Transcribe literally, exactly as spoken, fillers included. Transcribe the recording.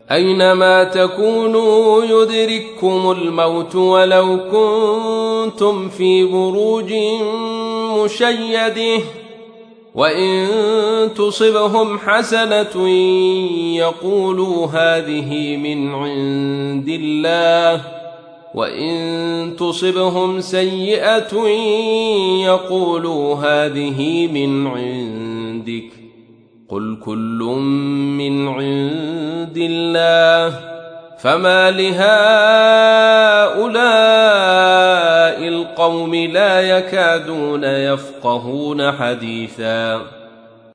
أينما تكونوا يدرككم الموت ولو كنتم في بروج مشيدة وإن تصبهم حسنة يقولوا هذه من عند الله وإن تصبهم سيئة يقولوا هذه من عندك قل كل من عند الله فما لهؤلاء القوم لا يكادون يفقهون حديثا